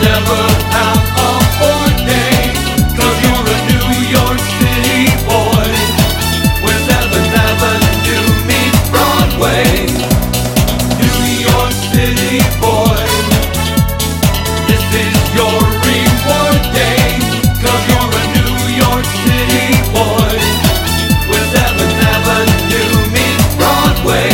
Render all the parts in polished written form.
never have a poor day, 'cause you're a New York City boy, where 7th Avenue meets Broadway. New York City boy, this is your reward day, 'cause you're a New York City boy, where 7th Avenue meets Broadway.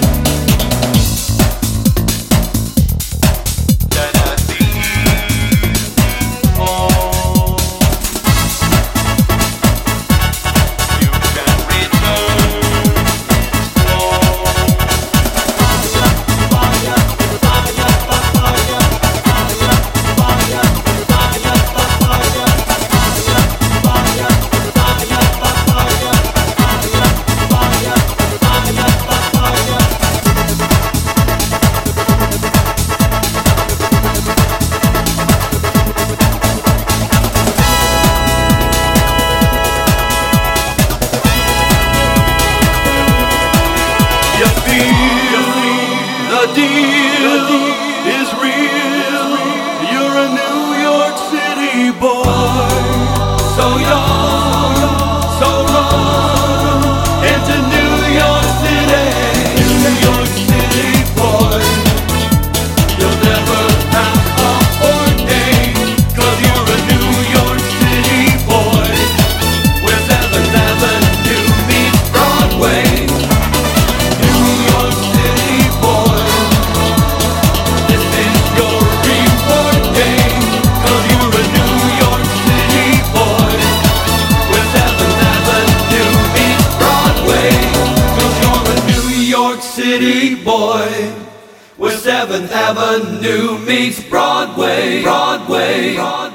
The deal is real. You're a New York City boy, so young, so wrong, into New York City. New York City boy, you'll never have a poor day, 'cause you're a New York City boy, where 7th Avenue meets Broadway. New York City boy, this is your reward day, 'cause you're a New York City boy, where 7th Avenue meets Broadway. 'Cause you're a New York City boy, where 7th Avenue meets Broadway. Broadway.